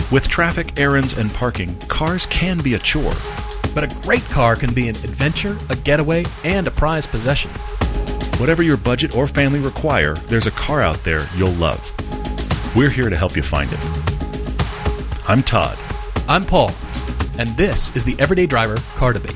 With traffic, errands, and parking, cars can be a chore. But a great car can be an adventure, a getaway, and a prized possession. Whatever your budget or family require, there's a car out there you'll love. We're here to help you find it. I'm Todd. I'm Paul, and this is the Everyday Driver Car Debate.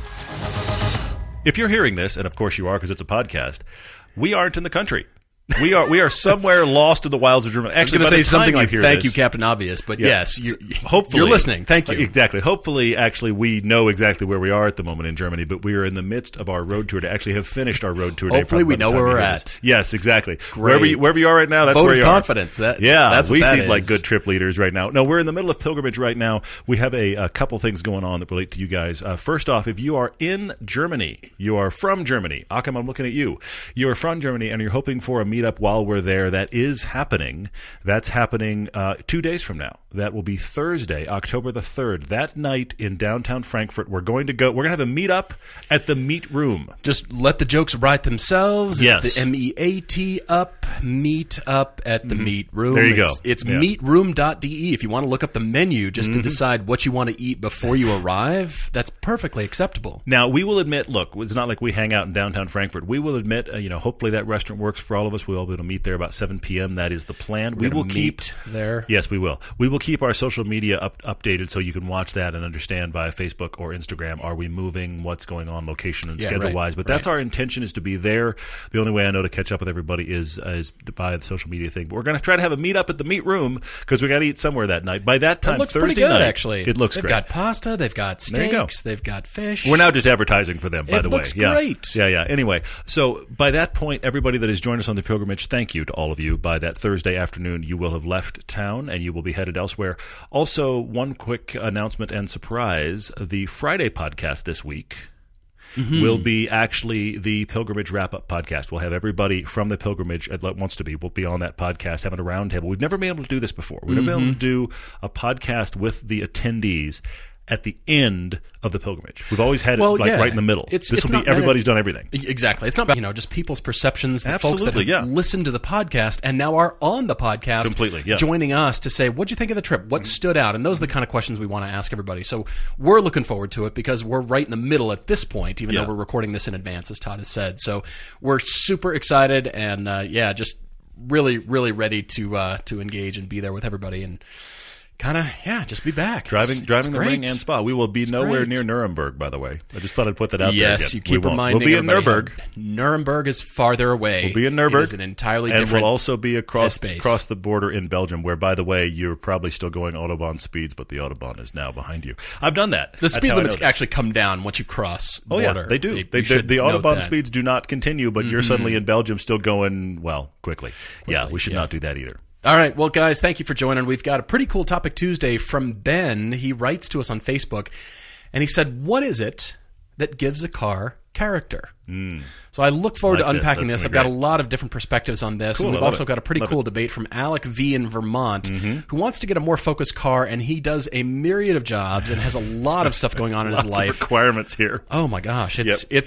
If you're hearing this, and of course you are because it's a podcast, we aren't in the country. We are somewhere lost in the wilds of Germany. Actually, I was going to say something like, thank you, Captain Obvious, but yes, hopefully, you're listening. Thank you. Exactly. Hopefully, actually, we know exactly where we are at the moment in Germany, but we are in the midst of our road tour to actually have finished our road tour. Hopefully, we know where we're at. Yes, exactly. Great. Wherever you are right now, that's Vote where you of are. confidence. That's we what that seem is. like good trip leaders right now. No, we're in the middle of pilgrimage right now. We have a couple things going on that relate to you guys. First off, if you are in Germany, you are from Germany. Akam, I'm looking at you. You are from Germany, and you're hoping for a meetup while we're there. That is happening. That's happening 2 days from now. That will be Thursday, October the 3rd. That night in downtown Frankfurt, we're going to have a meetup at the Meet Room. Just let the jokes write themselves. Yes. It's the MEAT up, meet up at the Meet Room. There you go. It's meetroom.de. If you want to look up the menu just to decide what you want to eat before you arrive, that's perfectly acceptable. Now, we will admit, look, it's not like we hang out in downtown Frankfurt. We will admit, hopefully that restaurant works for all of us. We'll all be able to meet there about 7 p.m. That is the plan. We will keep there. Yes, we will. We will keep our social media updated so you can watch that and understand via Facebook or Instagram. Are we moving? What's going on, location and schedule-wise? But that's our intention, is to be there. The only way I know to catch up with everybody is via the social media thing. But we're going to try to have a meetup at the Meet Room because we got to eat somewhere that night. By that time, it looks Thursday pretty good, night, actually. It looks great. They've got pasta. They've got steaks. They've got fish. We're now just advertising for them, by the way. It looks great. Yeah. Anyway, so by that point, everybody that has joined us on the pilgrimage, thank you to all of you. By that Thursday afternoon, you will have left town and you will be headed elsewhere. Also, one quick announcement and surprise. The Friday podcast this week will be actually the Pilgrimage Wrap-Up podcast. We'll have everybody from the Pilgrimage that wants to be. We'll be on that podcast, having a roundtable. We've never been able to do this before. We've never been able to do a podcast with the attendees at the end of the pilgrimage. We've always had it right in the middle. This will be everybody's done everything. Exactly. It's not about just people's perceptions, the Absolutely, folks that have listened to the podcast and now are on the podcast completely, joining us to say, what'd you think of the trip? What stood out? And those are the kind of questions we want to ask everybody. So we're looking forward to it because we're right in the middle at this point, even though we're recording this in advance, as Todd has said. So we're super excited and just really, really ready to engage and be there with everybody and kind of, just be back. Driving the ring and spa. We will be nowhere near Nuremberg, by the way. I just thought I'd put that out there again. Yes, you keep reminding We'll be in Nuremberg. Nuremberg is farther away. We'll be in Nuremberg. It is an entirely different And we'll also be across the border in Belgium, where, by the way, you're probably still going Autobahn speeds, but the Autobahn is now behind you. I've done that. The speed limits actually come down once you cross the border. Yeah, they do. The Autobahn speeds do not continue, but you're suddenly in Belgium still going, quickly. Yeah, we should not do that either. All right. Well, guys, thank you for joining. We've got a pretty cool Topic Tuesday from Ben. He writes to us on Facebook, and he said, what is it that gives a car character? So I look forward to unpacking this. I've got a lot of different perspectives on this. Cool, and we've also got a pretty cool debate from Alec V in Vermont, who wants to get a more focused car, and he does a myriad of jobs and has a lot of stuff going on in his life. Lots of requirements here. Oh my gosh.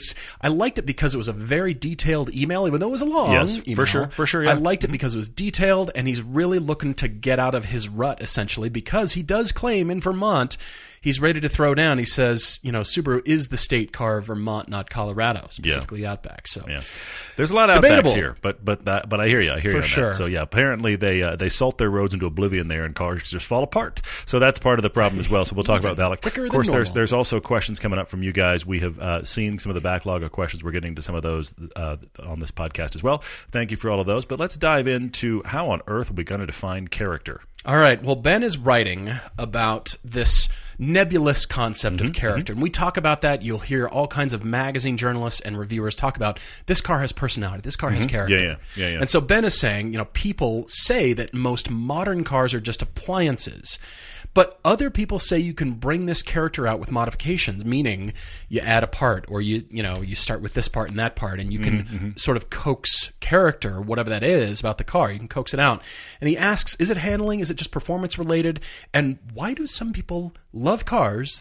I liked it because it was a very detailed email, even though it was a long email. For sure, yeah. I liked it because it was detailed, and he's really looking to get out of his rut, essentially, because he does claim in Vermont he's ready to throw down. He says, Subaru is the state car of Vermont, not Colorado, specifically Outback. So there's a lot of Outbacks here, but I hear you. For sure. That. So apparently they salt their roads into oblivion there, and cars just fall apart. So that's part of the problem as well. So we'll talk about that. Of course, there's also questions coming up from you guys. We have seen some of the backlog of questions. We're getting to some of those on this podcast as well. Thank you for all of those. But let's dive into how on earth are we going to define character? All right. Well, Ben is writing about this nebulous concept of character. And we talk about that. You'll hear all kinds of magazine journalists and reviewers talk about this car has personality, this car has character. Yeah. And so Ben is saying, people say that most modern cars are just appliances. But other people say you can bring this character out with modifications, meaning you add a part, or you start with this part and that part, and you can sort of coax character, whatever that is about the car. You can coax it out. And he asks, is it handling? Is it just performance related? And why do some people love cars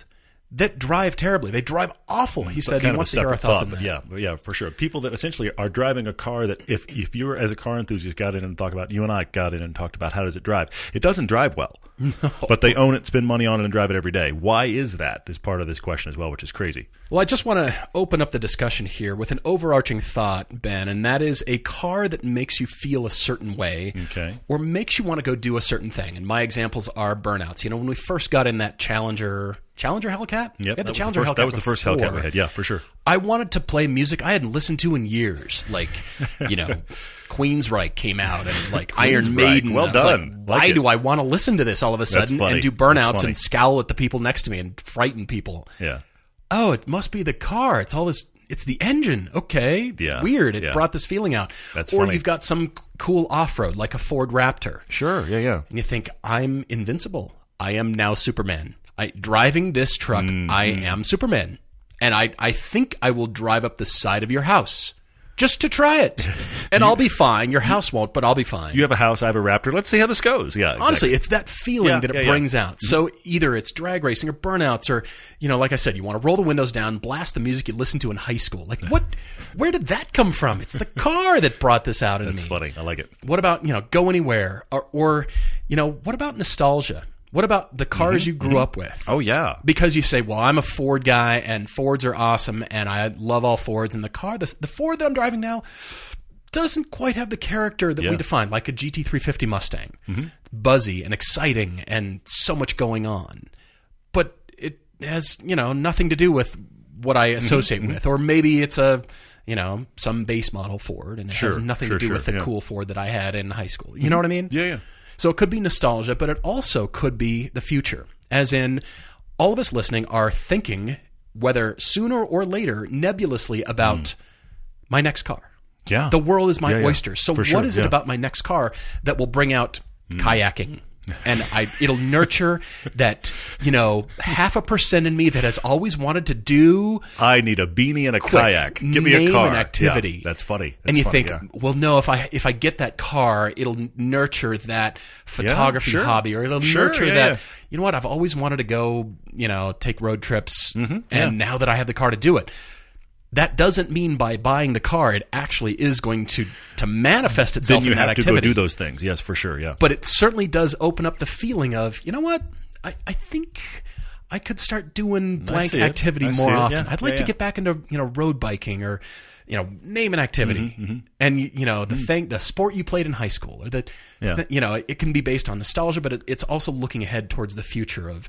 that drive terribly. They drive awful. He said he wants to hear our thoughts on that. Yeah, for sure. People that essentially are driving a car that if you were, as a car enthusiast, got in and talked about, you and I got in and talked about how does it drive. It doesn't drive well. No. But they own it, spend money on it, and drive it every day. Why is that? Is part of this question as well, which is crazy. Well, I just want to open up the discussion here with an overarching thought, Ben, and that is a car that makes you feel a certain way or makes you want to go do a certain thing. And my examples are burnouts. You know, when we first got in that Challenger Hellcat? Yep, the Challenger Hellcat. That was the first Hellcat we had, yeah, for sure. I wanted to play music I hadn't listened to in years. Like, you know, Queensryche came out and like Iron Maiden. Well done. Like, why do I want to listen to this all of a sudden and do burnouts and scowl at the people next to me and frighten people? Yeah. Oh, it must be the car. It's all this. It's the engine. Okay. Yeah. Weird. It brought this feeling out. That's or funny. You've got some cool off-road like a Ford Raptor. Sure. Yeah. And you think, I'm invincible. I am now Superman. Driving this truck, I am Superman. And I think I will drive up the side of your house just to try it. And I'll be fine. Your house won't, but I'll be fine. You have a house, I have a Raptor. Let's see how this goes. Yeah, exactly. Honestly, it's that feeling that it brings out. So either it's drag racing or burnouts or, you know, like I said, you want to roll the windows down, blast the music you listened to in high school. Like, where did that come from? It's the car that brought this out in me. That's funny. I like it. What about, you know, Go Anywhere? Or you know, what about nostalgia? What about the cars you grew up with? Oh, yeah. Because you say, well, I'm a Ford guy, and Fords are awesome, and I love all Fords. And the Ford that I'm driving now doesn't quite have the character that we define, like a GT350 Mustang. Buzzy and exciting and so much going on. But it has, you know, nothing to do with what I associate with. Or maybe it's a, you know, some base model Ford, and it has nothing to do with the cool Ford that I had in high school. You know what I mean? Yeah. So it could be nostalgia, but it also could be the future. As in, all of us listening are thinking, whether sooner or later, nebulously about my next car. Yeah. The world is my oyster. So For sure. what is it about my next car that will bring out kayaking? And it'll nurture that, you know, 0.5% in me that has always wanted to do. I need a beanie and a kayak. Give me a car. An activity. Yeah, that's funny. And you think, well, no, if I get that car, it'll nurture that photography hobby, or it'll nurture that. You know what? I've always wanted to go, you know, take road trips, and now that I have the car to do it. That doesn't mean by buying the car, it actually is going to manifest itself in that activity. Then you have to go do those things. Yes, for sure, yeah. But it certainly does open up the feeling of, you know what? I think I could start doing blank activity more often. I'd like to get back into, you know, road biking or, you know, name an activity. And, you know, the sport you played in high school. Or you know, it can be based on nostalgia, but it's also looking ahead towards the future of,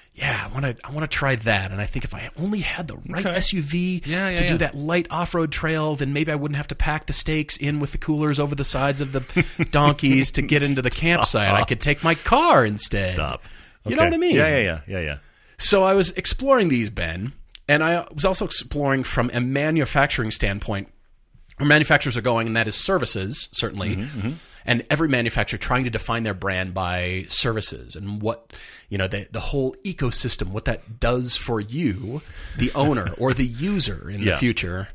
I want to try that. And I think if I only had the right SUV to do that light off-road trail, then maybe I wouldn't have to pack the steaks in with the coolers over the sides of the donkeys to get into the campsite. I could take my car instead. Stop. Okay. You know what I mean? Yeah. So I was exploring these, Ben, and I was also exploring from a manufacturing standpoint where manufacturers are going, and that is services, certainly. And every manufacturer trying to define their brand by services and what, you know, the whole ecosystem, what that does for you, the owner or the user in the future.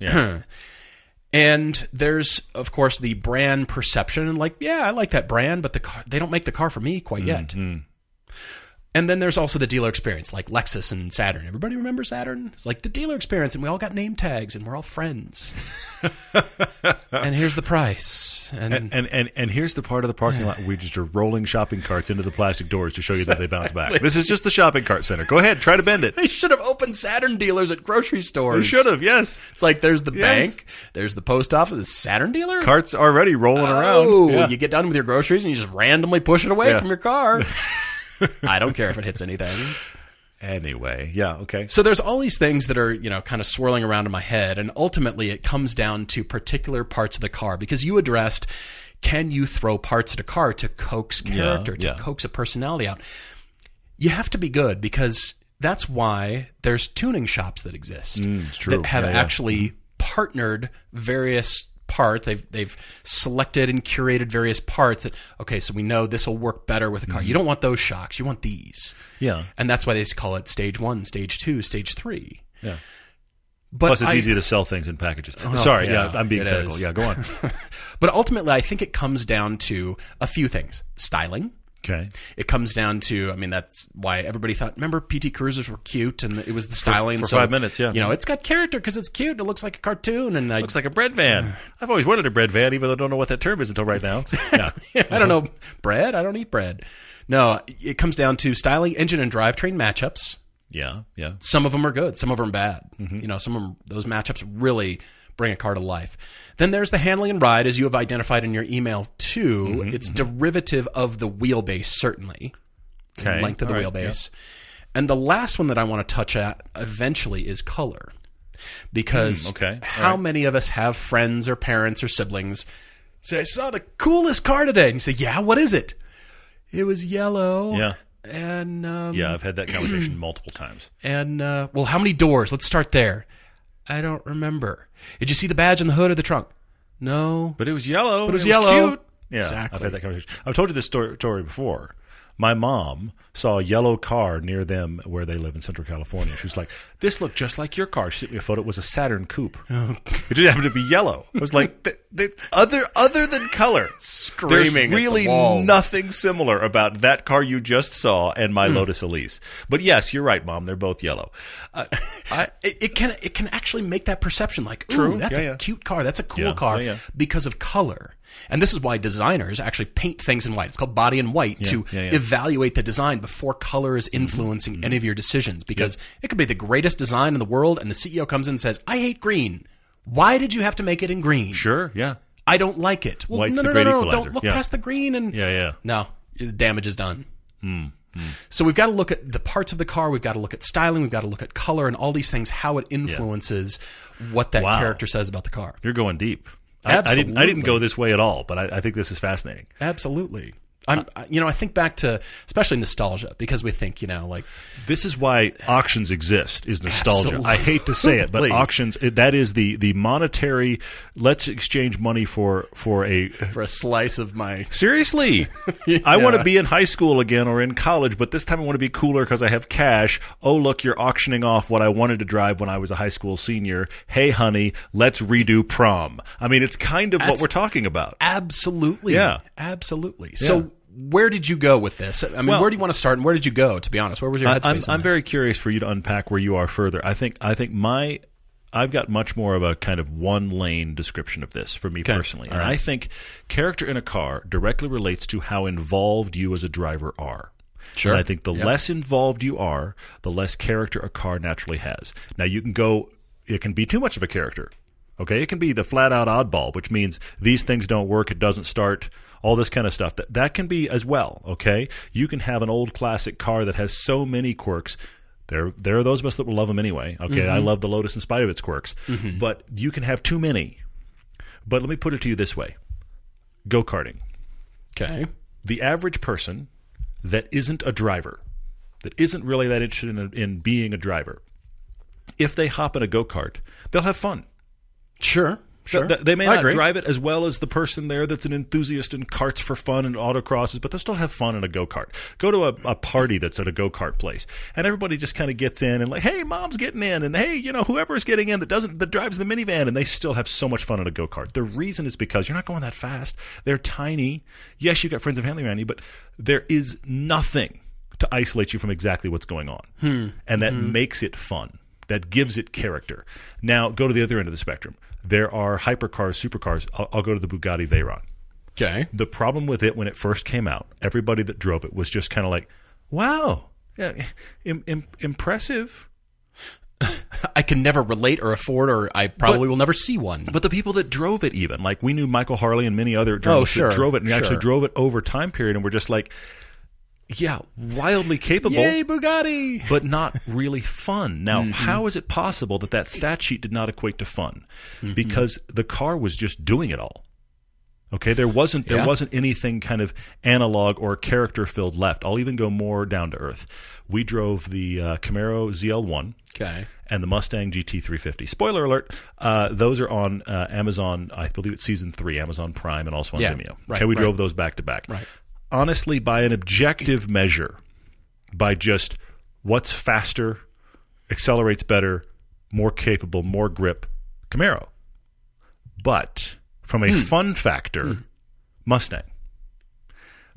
And there's, of course, the brand perception. And like, I like that brand, but they don't make the car for me quite yet. And then there's also the dealer experience, like Lexus and Saturn. Everybody remember Saturn? It's like the dealer experience, and we all got name tags, and we're all friends. And here's the price. And here's the part of the parking lot where we just are rolling shopping carts into the plastic doors to show you that they bounce back. This is just the shopping cart center. Go ahead, try to bend it. They should have opened Saturn dealers at grocery stores. They should have, yes. It's like there's the bank, there's the post office, the Saturn dealer. Carts already rolling around. Oh, you get done with your groceries and you just randomly push it away from your car. I don't care if it hits anything. Anyway, okay. So there's all these things that are, you know, kind of swirling around in my head, and ultimately it comes down to particular parts of the car, because you addressed, can you throw parts of a car to coax character, to coax a personality out? You have to be good, because that's why there's tuning shops that exist that have actually partnered various part. They've selected and curated various parts that, okay, so we know this will work better with a car. You don't want those shocks. You want these. Yeah. And that's why they call it stage 1, stage 2, stage 3. Yeah. But plus, it's easy to sell things in packages. Sorry, I'm being cynical. Yeah, go on. But ultimately, I think it comes down to a few things. Styling. Okay. It comes down to, I mean, that's why everybody thought, remember PT Cruisers were cute, and it was the styling. For 5 minutes, yeah. You know, it's got character because it's cute. It looks like a cartoon. And looks like a bread van. I've always wanted a bread van, even though I don't know what that term is until right now. Yeah. I don't know. Bread? I don't eat bread. No, it comes down to styling, engine, and drivetrain matchups. Yeah, yeah. Some of them are good. Some of them are bad. You know, some of them, those matchups really bring a car to life. Then there's the handling and ride, as you have identified in your email too. It's derivative of the wheelbase, certainly. Okay. Length of the wheelbase. Yeah. And the last one that I want to touch at eventually is color. Because how many of us have friends or parents or siblings say, I saw the coolest car today. And you say, yeah, what is it? It was yellow. Yeah. And yeah, I've had that conversation multiple times. And well, how many doors? Let's start there. I don't remember. Did you see the badge on the hood of the trunk? No. But it was yellow. But it was yellow. Cute. Yeah, exactly. I've had that conversation. I've told you this story before. My mom saw a yellow car near them where they live in Central California. She was like, this looked just like your car. She sent me a photo. It was a Saturn coupe. Oh. It didn't happen to be yellow. I was like, other than color, screaming there's really nothing similar about that car you just saw and my Lotus Elise. But yes, you're right, Mom. They're both yellow. It can actually make that perception like, ooh, true. That's a cute car. That's a cool car because of color. And this is why designers actually paint things in white. It's called body in white to evaluate the design before color is influencing any of your decisions. Because it could be the greatest design in the world, and the CEO comes in and says, I hate green. Why did you have to make it in green? Sure, yeah. I don't like it. Well, White's no, the great Don't equalizer. look past the green. And No, the damage is done. So we've got to look at the parts of the car. We've got to look at styling. We've got to look at color and all these things, how it influences what that character says about the car. You're going deep. Absolutely. I didn't go this way at all, but I think this is fascinating. Absolutely. I think back to especially nostalgia because we think, like this is why auctions exist is nostalgia. Absolutely. I hate to say it, but auctions that is the monetary. Let's exchange money for a slice of my. Seriously, I want to be in high school again or in college, but this time I want to be cooler because I have cash. Oh look, you're auctioning off what I wanted to drive when I was a high school senior. Hey honey, let's redo prom. I mean, it's kind of what we're talking about. Absolutely. Yeah. Absolutely. So. Where did you go with this? I mean, where do you want to start, and where did you go? To be honest, where was your headspace? I'm very curious for you to unpack where you are further. I think I've got much more of a kind of one lane description of this for me personally, and I think character in a car directly relates to how involved you as a driver are. Sure. And I think the less involved you are, the less character a car naturally has. Now you can go; it can be too much of a character. Okay, it can be the flat out oddball, which means these things don't work, it doesn't start. All this kind of stuff. That can be as well, okay? You can have an old classic car that has so many quirks. There are those of us that will love them anyway, okay? I love the Lotus in spite of its quirks. But you can have too many. But let me put it to you this way. Go-karting. Okay. The average person that isn't a driver, that isn't really that interested in being a driver, if they hop in a go-kart, they'll have fun. Sure. They may not drive it as well as the person there that's an enthusiast in karts for fun and autocrosses, but they'll still have fun in a go-kart. Go to a party that's at a go-kart place, and everybody just kind of gets in and like, hey, mom's getting in, and hey, whoever's getting in that drives the minivan, and they still have so much fun in a go-kart. The reason is because you're not going that fast. They're tiny. Yes, you've got friends of family around you, but there is nothing to isolate you from exactly what's going on, and that makes it fun. That gives it character. Now, go to the other end of the spectrum. There are hypercars, supercars. I'll go to the Bugatti Veyron. Okay. The problem with it when it first came out, everybody that drove it was just kind of like, wow, impressive. I can never relate or afford, or I probably will never see one. But the people that drove it even, like we knew Michael Harley and many other journalists that drove it and actually drove it over time period, and we're just like, yeah, wildly capable. Yay, Bugatti! But not really fun. Now, how is it possible that stat sheet did not equate to fun? Because the car was just doing it all. Okay, there wasn't anything kind of analog or character-filled left. I'll even go more down to earth. We drove the Camaro ZL1 and the Mustang GT350. Spoiler alert, those are on Amazon, I believe it's Season 3, Amazon Prime, and also on Vimeo. Okay, we drove those back-to-back. Right. Honestly, by an objective measure, by just what's faster, accelerates better, more capable, more grip, Camaro. But from a fun factor, Mustang.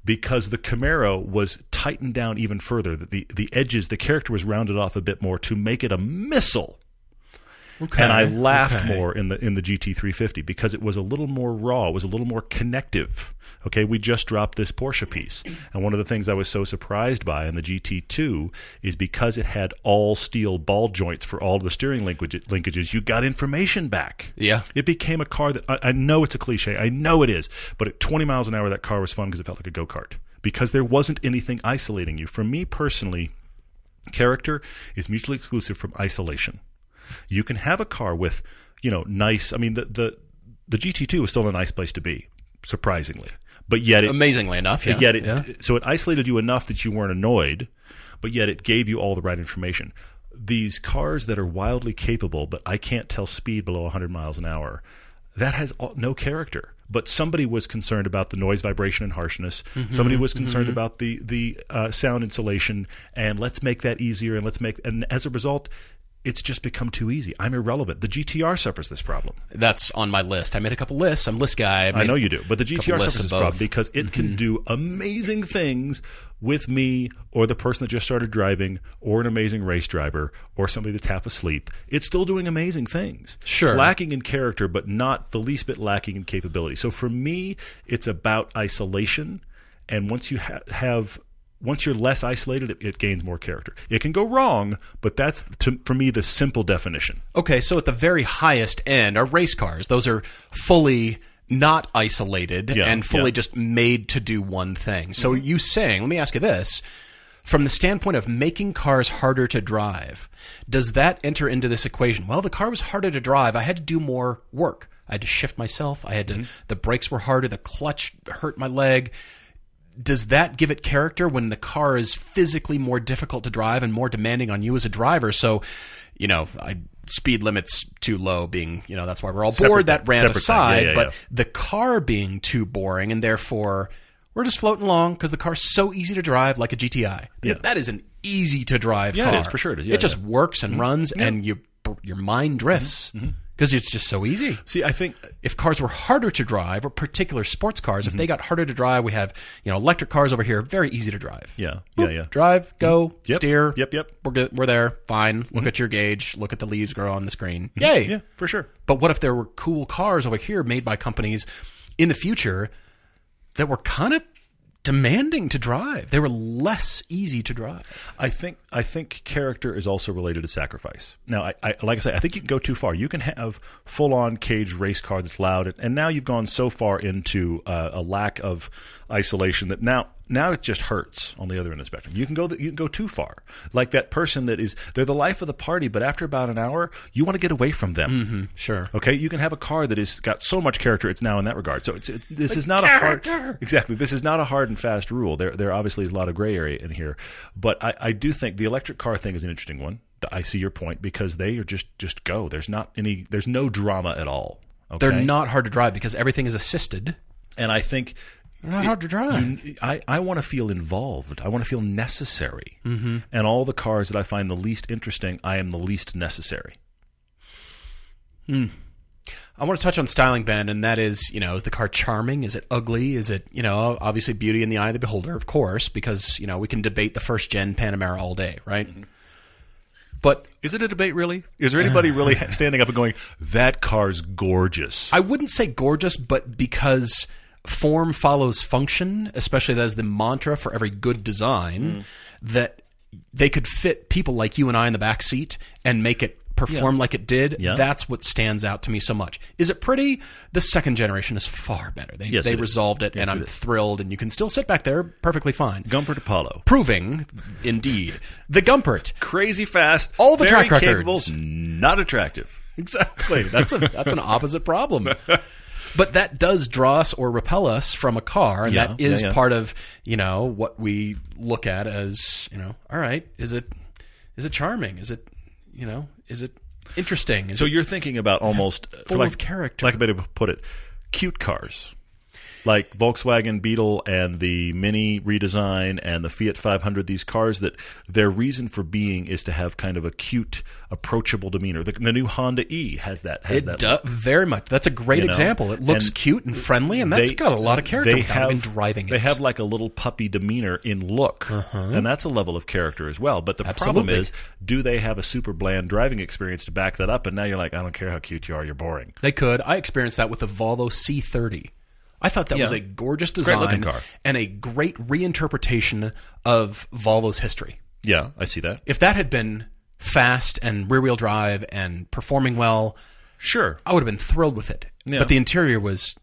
because the Camaro was tightened down even further. The edges, the character was rounded off a bit more to make it a missile. Okay. And I laughed more in the GT350 because it was a little more raw. It was a little more connective. Okay, we just dropped this Porsche piece. And one of the things I was so surprised by in the GT2 is because it had all steel ball joints for all the steering linkages, you got information back. Yeah. It became a car that, I know it's a cliche, I know it is, but at 20 miles an hour that car was fun because it felt like a go-kart. Because there wasn't anything isolating you. For me personally, character is mutually exclusive from isolation. You can have a car with, nice. I mean, the GT2 was still a nice place to be, surprisingly, but yet amazingly enough, yeah. So it isolated you enough that you weren't annoyed, but yet it gave you all the right information. These cars that are wildly capable, but I can't tell speed below 100 miles an hour, that has no character. But somebody was concerned about the noise, vibration, and harshness. Somebody was concerned about the sound insulation, and let's make that easier. And as a result, it's just become too easy. I'm irrelevant. The GTR suffers this problem. That's on my list. I made a couple lists. I'm a list guy. I know you do. But the GTR suffers this problem because it can do amazing things with me or the person that just started driving or an amazing race driver or somebody that's half asleep. It's still doing amazing things. Sure. It's lacking in character, but not the least bit lacking in capability. So for me, it's about isolation. And once you once you're less isolated, it gains more character. It can go wrong, but that's, for me, the simple definition. Okay, so at the very highest end are race cars. Those are fully not isolated and fully just made to do one thing. So you saying, let me ask you this, from the standpoint of making cars harder to drive, does that enter into this equation? Well, the car was harder to drive. I had to do more work. I had to shift myself. I had to. The brakes were harder. The clutch hurt my leg. Does that give it character when the car is physically more difficult to drive and more demanding on you as a driver? So, speed limits too low being, that's why we're all bored. That ran aside. But the car being too boring and therefore we're just floating along because the car's so easy to drive like a GTI. Yeah. That is an easy to drive car. Yeah, it is, for sure. It is. It just works and runs and your mind drifts. Because it's just so easy. See, I think if cars were harder to drive, or particular sports cars, if they got harder to drive, we have electric cars over here, very easy to drive. Yeah. Drive, go, steer. Yep. We're good. We're there. Fine. Look at your gauge. Look at the leaves grow on the screen. Yay. Yeah, for sure. But what if there were cool cars over here made by companies in the future that were kind of demanding to drive? They were less easy to drive. I think character is also related to sacrifice. Now, I like I say, I think you can go too far. You can have full-on cage race car that's loud, and now you've gone so far into a lack of isolation that now it just hurts on the other end of the spectrum. You can go too far. Like that person they're the life of the party, but after about an hour, you want to get away from them. Sure. Okay, you can have a car that has got so much character. It's now in that regard. So this is not a hard and fast rule. There obviously is a lot of gray area in here, but I do think the electric car thing is an interesting one. I see your point because they are just go. There's no drama at all. Okay? They're not hard to drive because everything is assisted. And I think they're not hard to drive. I want to feel involved. I want to feel necessary. And all the cars that I find the least interesting, I am the least necessary. I want to touch on styling, Ben, and that is, is the car charming? Is it ugly? Is it, obviously beauty in the eye of the beholder, of course, because, we can debate the first-gen Panamera all day, right? But is it a debate, really? Is there anybody really standing up and going, that car's gorgeous? I wouldn't say gorgeous, but because form follows function, especially as the mantra for every good design, that they could fit people like you and I in the back seat and make it perform like it did. That's what stands out to me so much. Is it pretty? The second generation is far better. They resolved it, and I'm thrilled, and you can still sit back there perfectly fine. Gumpert Apollo. Proving, indeed, the Gumpert. Crazy fast, all the very track capable, records. Not attractive. Exactly. That's an opposite problem. But that does draw us or repel us from a car, and that is part of, what we look at as, all right, is it charming? Is it, is it interesting? So you're thinking about almost full of character. Like a way to put it, cute cars. like Volkswagen Beetle and the Mini redesign and the Fiat 500, these cars that their reason for being is to have kind of a cute, approachable demeanor. The new Honda E has that. Very much. That's a great example. It looks cute and friendly, and that's got a lot of character without even driving it. They have like a little puppy demeanor in look, and that's a level of character as well. But the problem is, do they have a super bland driving experience to back that up? And now you're like, I don't care how cute you are, you're boring. They could. I experienced that with the Volvo C30. I thought that was a gorgeous design car. And a great reinterpretation of Volvo's history. Yeah, I see that. If that had been fast and rear-wheel drive and performing well, sure, I would have been thrilled with it. Yeah. But the interior was,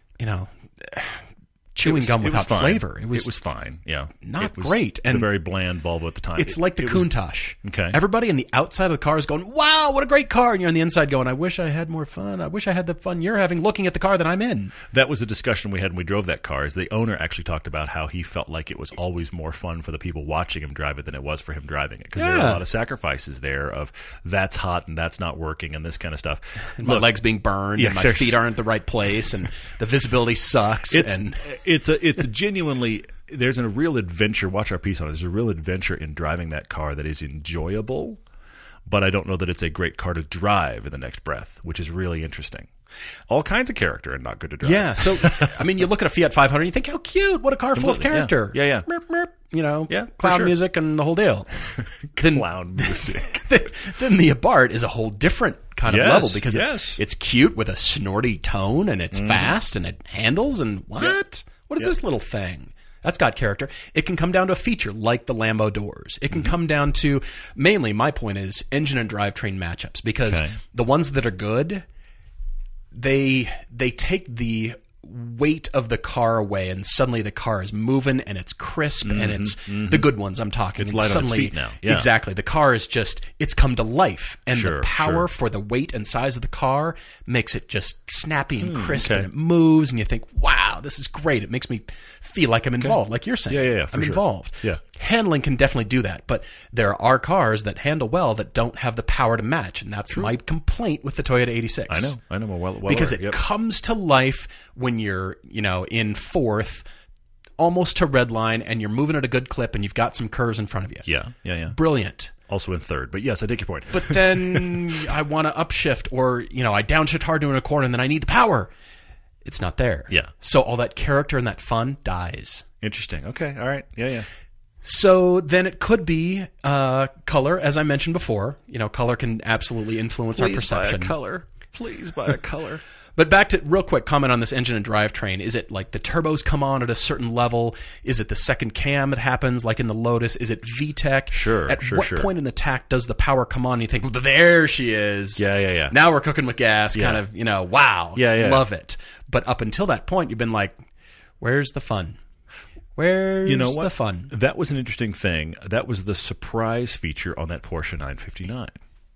chewing gum without flavor. It was fine. Yeah, not great. And the very bland Volvo at the time. It's like the Countach. Okay, everybody on the outside of the car is going, "Wow, what a great car!" And you're on the inside going, "I wish I had more fun. I wish I had the fun you're having looking at the car that I'm in." That was a discussion we had when we drove that car. Is the owner actually talked about how he felt like it was always more fun for the people watching him drive it than it was for him driving it, because there are a lot of sacrifices there of that's hot and that's not working and this kind of stuff. And my legs being burned, and my feet aren't in the right place, and the visibility sucks. It's a genuinely, there's a real adventure. Watch our piece on it. There's a real adventure in driving that car that is enjoyable, but I don't know that it's a great car to drive in the next breath, which is really interesting. All kinds of character and not good to drive. Yeah, so, you look at a Fiat 500 and you think, how cute, what a car full of character. Yeah. Merp, merp, clown music and the whole deal. Clown music. Then the Abarth is a whole different kind of level, because it's cute with a snorty tone, and it's fast, and it handles, and what? Yeah. What is this little thing? That's got character. It can come down to a feature like the Lambo doors. It can come down to, mainly my point is, engine and drivetrain matchups, because the ones that are good, they take the weight of the car away, and suddenly the car is moving and it's crisp, and it's the good ones I'm talking. It's light suddenly, on its feet now. Yeah. Exactly. The car is just, it's come to life, and the power for the weight and size of the car makes it just snappy and crisp, and it moves, and you think, wow, this is great. It makes me feel like I'm involved, like you're saying. Yeah, I'm involved. Yeah. Handling can definitely do that, but there are cars that handle well that don't have the power to match, and that's my complaint with the Toyota 86. I know. Well, because it comes to life when you're, in fourth, almost to red line, and you're moving at a good clip, and you've got some curves in front of you. Yeah. Brilliant. Also in third, but yes, I take your point. But then I want to upshift, or I downshift hard into a corner, and then I need the power. It's not there. Yeah. So all that character and that fun dies. Interesting. Okay. All right. Yeah. So then it could be color, as I mentioned before. Color can absolutely influence our perception. Please buy a color. But back to, real quick, comment on this engine and drivetrain. Is it like the turbos come on at a certain level? Is it the second cam that happens, like in the Lotus? Is it VTEC? Sure. At what point in the TAC does the power come on and you think, well, there she is. Yeah. Now we're cooking with gas, kind of, wow. Yeah. Love it. But up until that point, you've been like, where's the fun? Where's the fun? That was an interesting thing. That was the surprise feature on that Porsche 959.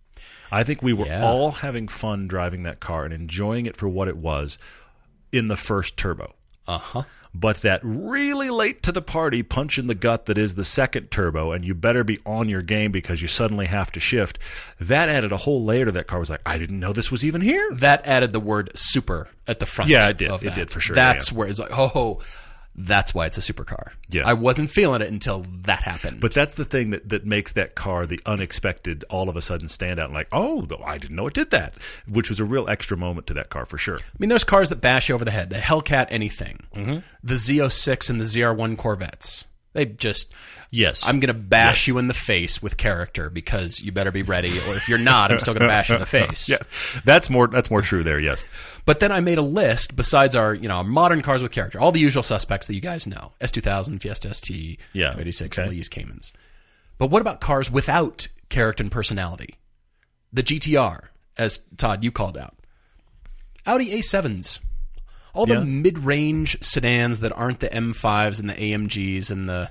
I think we were all having fun driving that car and enjoying it for what it was in the first turbo. But that really late to the party punch in the gut that is the second turbo, and you better be on your game because you suddenly have to shift, that added a whole layer to that car. It was like, I didn't know this was even here. That added the word super at the front. Yeah, it did. It did for sure. That's where it's like, that's why it's a supercar. Yeah. I wasn't feeling it until that happened. But that's the thing that makes that car the unexpected all of a sudden stand out, and like, I didn't know it did that, which was a real extra moment to that car for sure. I mean, there's cars that bash you over the head. The Hellcat anything. The Z06 and the ZR1 Corvettes. They just... Yes. I'm going to bash you in the face with character because you better be ready, or if you're not, I'm still going to bash you in the face. Yeah. That's more true there, yes. But then I made a list besides our, modern cars with character, all the usual suspects that you guys know. S2000, Fiesta ST, 86, Elise, Caymans. But what about cars without character and personality? The GTR, as Todd, you called out. Audi A7s. All the mid-range sedans that aren't the M5s and the AMGs and the,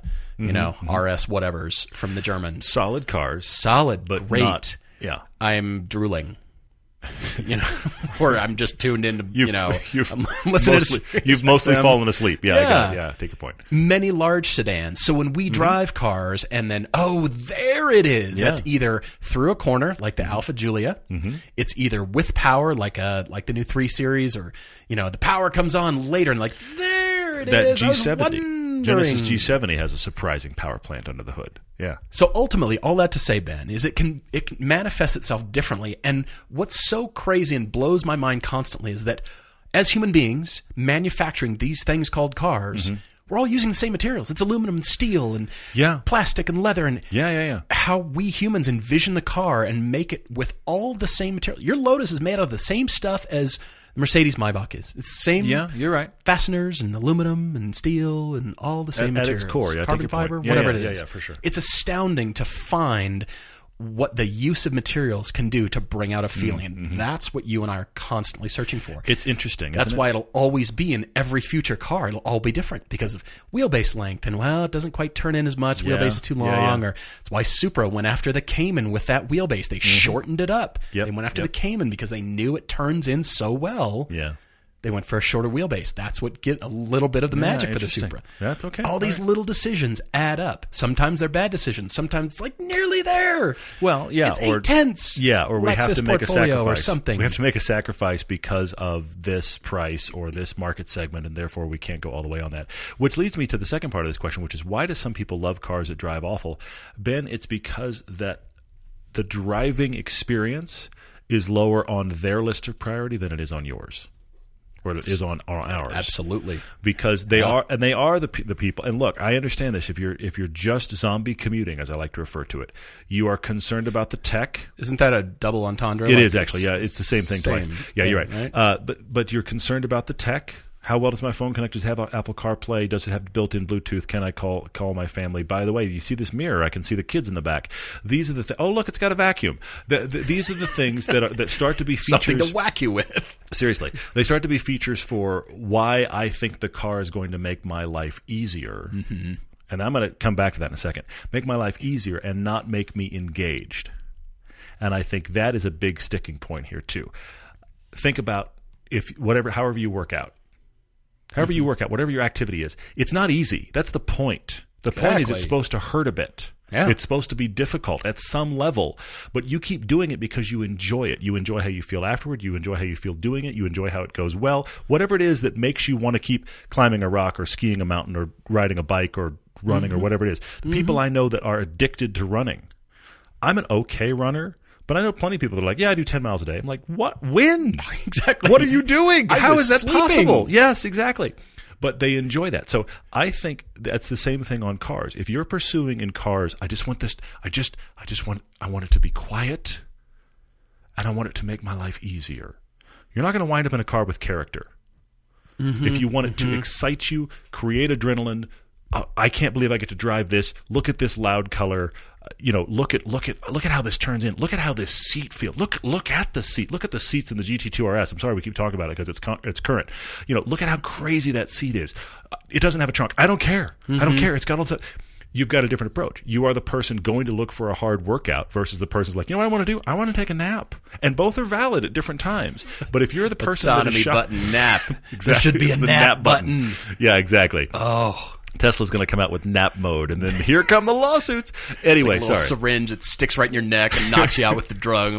RS whatevers from the Germans. Solid cars. Solid, but great. Not, I'm drooling. Or I'm just tuned into, you've mostly fallen asleep. Yeah, I got it. Yeah, take your point. Many large sedans. So when we drive cars and then, there it is. Yeah. That's either through a corner, like the Alfa Giulia. It's either with power, like the new 3 Series, or, the power comes on later and like, there it that is. G70. Genesis G70 has a surprising power plant under the hood. Yeah. So ultimately, all that to say, Ben, is it can manifest itself differently. And what's so crazy and blows my mind constantly is that as human beings manufacturing these things called cars, we're all using the same materials. It's aluminum and steel and plastic and leather and how we humans envision the car and make it with all the same material. Your Lotus is made out of the same stuff as the Mercedes Maybach is. It's the same you're right. fasteners and aluminum and steel and all the same materials. At its core, carbon fiber, whatever it is. Yeah, for sure. It's astounding to find what the use of materials can do to bring out a feeling. And that's what you and I are constantly searching for. It's interesting. That's why it'll always be in every future car. It'll all be different because of wheelbase length. And, well, it doesn't quite turn in as much. Wheelbase is too long. Or it's why Supra went after the Cayman with that wheelbase. They shortened it up. They went after the Cayman because they knew it turns in so well. Yeah. They went for a shorter wheelbase. That's what gives a little bit of the magic for the Supra. That's okay. All these little decisions add up. Sometimes they're bad decisions. Sometimes it's like nearly there. Well, yeah. It's 8/10. Yeah, or we Lexus have to make a sacrifice. Or something. We have to make a sacrifice because of this price or this market segment, and therefore we can't go all the way on that. Which leads me to the second part of this question, which is why do some people love cars that drive awful? Ben, it's because that the driving experience is lower on their list of priority than it is on yours. Or it is on ours. Absolutely. Because they are the people. And look, I understand this. If you're just zombie commuting, as I like to refer to it, you are concerned about the tech. Isn't that a double entendre? It is actually. Yeah, it's the same thing twice. Yeah, you're right. But you're concerned about the tech. How well does my phone connect? Does it have Apple CarPlay? Does it have built-in Bluetooth? Can I call my family? By the way, you see this mirror? I can see the kids in the back. These are the oh, look, it's got a vacuum. These are the things that start to be features. Something to whack you with. Seriously. They start to be features for why I think the car is going to make my life easier. And I'm going to come back to that in a second. Make my life easier and not make me engaged. And I think that is a big sticking point here, too. Think about however you work out. However you work out, whatever your activity is, it's not easy. That's the point. The point is it's supposed to hurt a bit. Yeah. It's supposed to be difficult at some level, but you keep doing it because you enjoy it. You enjoy how you feel afterward. You enjoy how you feel doing it. You enjoy how it goes well. Whatever it is that makes you want to keep climbing a rock or skiing a mountain or riding a bike or running or whatever it is. The people I know that are addicted to running. I'm an okay runner. But I know plenty of people that are like, yeah, I do 10 miles a day. I'm like, what? When? Exactly. What are you doing? How is that possible? Sleeping. Yes, exactly. But they enjoy that. So I think that's the same thing on cars. If you're pursuing in cars, I just want this, I want it to be quiet and I want it to make my life easier. You're not going to wind up in a car with character. If you want it to excite you, create adrenaline, I can't believe I get to drive this. Look at this loud color. Look at how this turns in. Look at how this seat feels. Look at the seat. Look at the seats in the GT2 RS. I'm sorry we keep talking about it because it's current. Look at how crazy that seat is. It doesn't have a trunk. I don't care. I don't care. It's got all the. You've got a different approach. You are the person going to look for a hard workout versus the person's like, you know what I want to do? I want to take a nap. And both are valid at different times. But if you're the person autonomy button nap, there should be a nap button. Yeah, exactly. Oh. Tesla's going to come out with nap mode, and then here come the lawsuits. Anyway, like a little syringe that sticks right in your neck and knocks you out with the drug.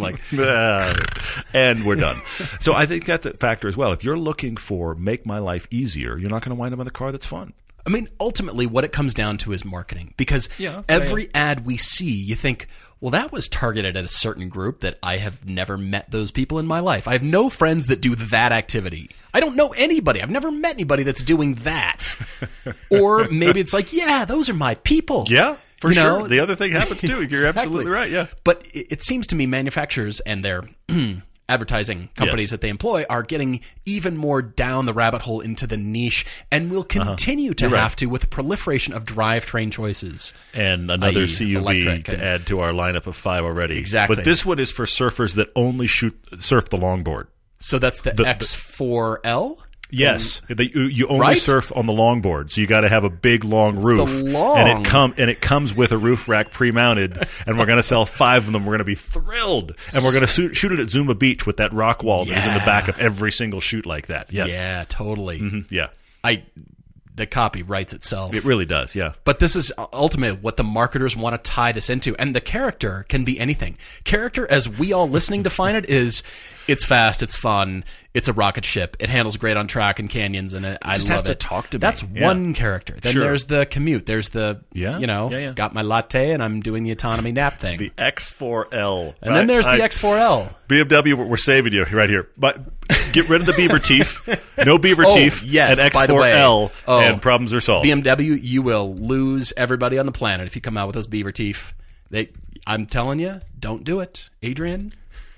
And we're done. So I think that's a factor as well. If you're looking for make my life easier, you're not going to wind up in a car that's fun. I mean, ultimately, what it comes down to is marketing. Because every ad we see, you think, well, that was targeted at a certain group that I have never met those people in my life. I have no friends that do that activity. I don't know anybody. I've never met anybody that's doing that. Or maybe it's like, yeah, those are my people. Yeah, for sure. The other thing happens too. You're absolutely right, yeah. But it seems to me manufacturers and their advertising companies that they employ are getting even more down the rabbit hole into the niche and will continue to have to with the proliferation of drivetrain choices. And another CUV to add to our lineup of 5 already. Exactly. But this one is for surfers that only surf the longboard. So that's the X4L? Yes, you only surf on the longboard, so you got to have a big long roof, and it comes with a roof rack pre-mounted, and we're going to sell 5 of them. We're going to be thrilled, and we're going to shoot it at Zuma Beach with that rock wall that is in the back of every single shoot like that. Yes, yeah, totally. Yeah, the copy writes itself. It really does, yeah. But this is ultimately what the marketers want to tie this into, and the character can be anything. Character, as we all listening define it, is It's fast. It's fun. It's a rocket ship. It handles great on track and canyons, and I love it. Just has to talk to me. That's one character. Then there's the commute. There's the, got my latte and I'm doing the autonomy nap thing. The X4L. And then there's the X4L. BMW, we're saving you right here. But get rid of the beaver teeth. No beaver teeth. Yes, and X4L, and problems are solved. BMW, you will lose everybody on the planet if you come out with those beaver teeth. I'm telling you, don't do it. Adrian,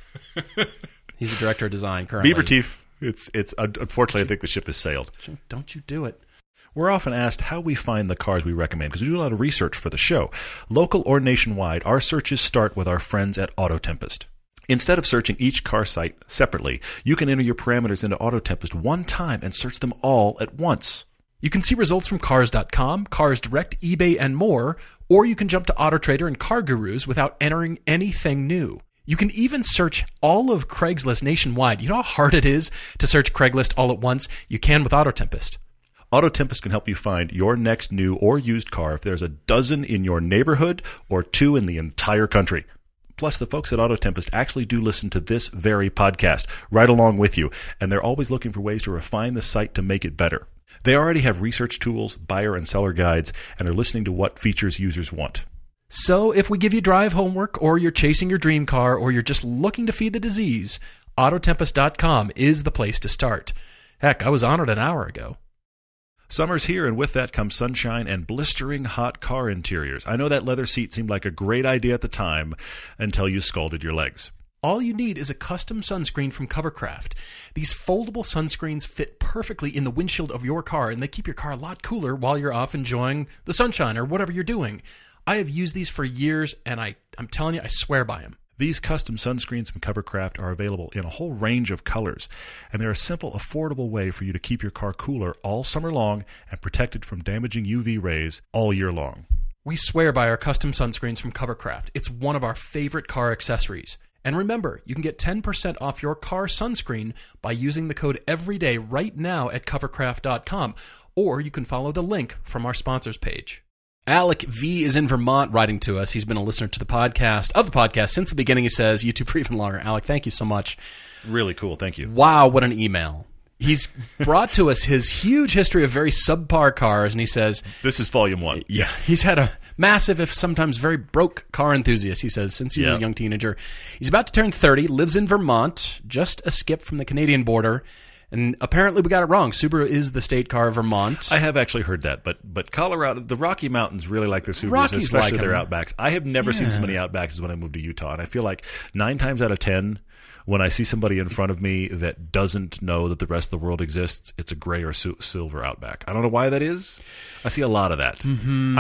he's the director of design currently. Beaver teeth. It's unfortunately, I think the ship has sailed. Don't you do it. We're often asked how we find the cars we recommend because we do a lot of research for the show. Local or nationwide, our searches start with our friends at Auto Tempest. Instead of searching each car site separately, you can enter your parameters into Auto Tempest one time and search them all at once. You can see results from Cars.com, Cars Direct, eBay, and more, or you can jump to AutoTrader and Car Gurus without entering anything new. You can even search all of Craigslist nationwide. You know how hard it is to search Craigslist all at once? You can with Auto Tempest. Auto Tempest can help you find your next new or used car if there's a dozen in your neighborhood or 2 in the entire country. Plus, the folks at Auto Tempest actually do listen to this very podcast right along with you, and they're always looking for ways to refine the site to make it better. They already have research tools, buyer and seller guides, and are listening to what features users want. So if we give you drive homework, or you're chasing your dream car, or you're just looking to feed the disease, Autotempest.com is the place to start. Heck, I was on it an hour ago. Summer's here, and with that comes sunshine and blistering hot car interiors. I know that leather seat seemed like a great idea at the time until you scalded your legs. All you need is a custom sunscreen from Covercraft. These foldable sunscreens fit perfectly in the windshield of your car, and they keep your car a lot cooler while you're off enjoying the sunshine or whatever you're doing. I have used these for years, and I'm telling you, I swear by them. These custom sunscreens from Covercraft are available in a whole range of colors, and they're a simple, affordable way for you to keep your car cooler all summer long and protected from damaging UV rays all year long. We swear by our custom sunscreens from Covercraft. It's one of our favorite car accessories. And remember, you can get 10% off your car sunscreen by using the code EVERYDAY right now at covercraft.com, or you can follow the link from our sponsors page. Alec V is in Vermont writing to us. He's been a listener to the podcast since the beginning. He says, YouTube for even longer. Alec, thank you so much. Really cool. Thank you. Wow, what an email. He's brought to us his huge history of very subpar cars, and he says... This is volume 1. Yeah. He's had a massive, if sometimes very broke car enthusiast, he says, since he was a young teenager. He's about to turn 30, lives in Vermont, just a skip from the Canadian border. And apparently we got it wrong. Subaru is the state car of Vermont. I have actually heard that, but Colorado, the Rocky Mountains really like their Subarus, Rockies especially like their Outbacks. I have never seen so many Outbacks as when I moved to Utah, and I feel like 9 times out of 10, when I see somebody in front of me that doesn't know that the rest of the world exists, it's a gray or silver Outback. I don't know why that is. I see a lot of that. Mm-hmm.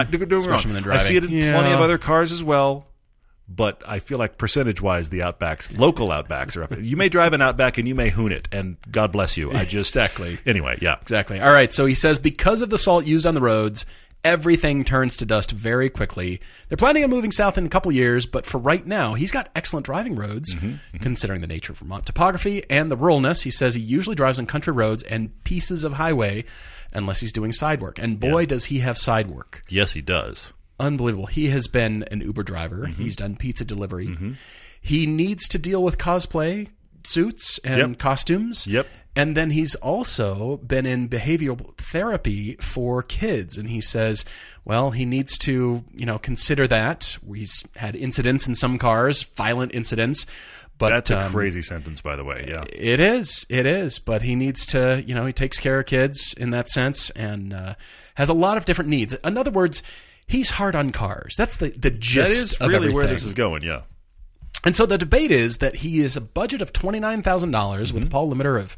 I see it in plenty of other cars as well. But I feel like percentage-wise, the Outbacks, local Outbacks, are up. You may drive an Outback and you may hoon it, and God bless you. Exactly. Anyway, yeah. Exactly. All right, so he says, because of the salt used on the roads, everything turns to dust very quickly. They're planning on moving south in a couple years, but for right now, he's got excellent driving roads, considering the nature of Vermont topography and the ruralness. He says he usually drives on country roads and pieces of highway unless he's doing side work. And boy, does he have side work. Yes, he does. Unbelievable. He has been an Uber driver. He's done pizza delivery. He needs to deal with cosplay suits and costumes. Yep. And then he's also been in behavioral therapy for kids. And he says, well, he needs to, consider that. He's had incidents in some cars, violent incidents. But that's a crazy sentence, by the way. Yeah, it is. It is. But he needs to, he takes care of kids in that sense and has a lot of different needs. In other words, he's hard on cars. That's the gist of everything. That is really where this is going, yeah. And so the debate is that he is a budget of $29,000 with a Paul limiter of